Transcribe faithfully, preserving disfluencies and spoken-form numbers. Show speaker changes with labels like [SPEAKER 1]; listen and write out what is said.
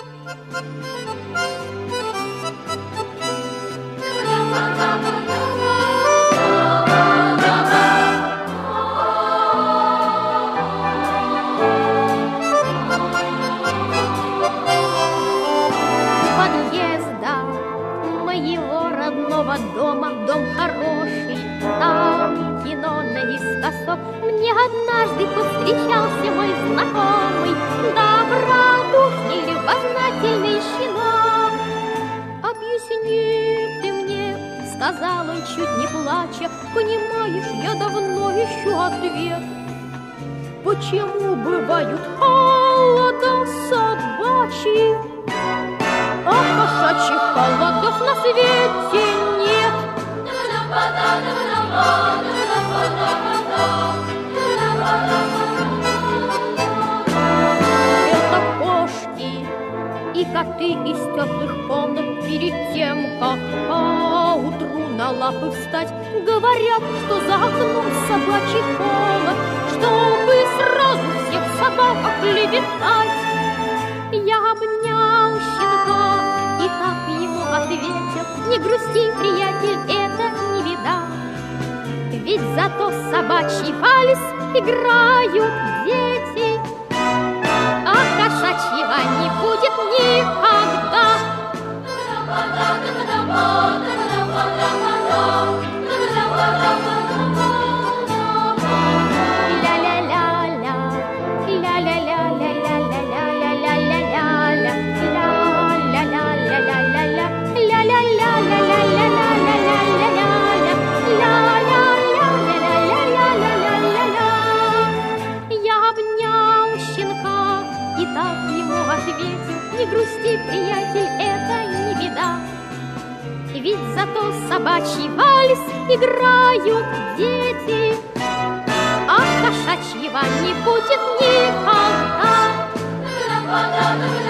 [SPEAKER 1] Дома дом хороший, там кино наискосок. Мне однажды повстречался мой знакомый, добродушный, любознательный щенок. Объясни ты мне, сказал он, чуть не плача, понимаешь, я давно ищу ответ. Почему бывают холода собачьи, а кошачьих холодов на свете нет? Это кошки и коты из теплых комнат перед тем, как поутру на лапы встать, говорят, что за окном собачий холод, чтобы сразу всех собак оклеветать. Я обнял щенка и так ему ответил: не грусти, приятель, это не беда, ведь зато собачий вальс играют дети, а кошачьего не будет никогда. Не грусти, приятель, это не беда, ведь зато собачий вальс играют дети, а кошачьего не будет никогда.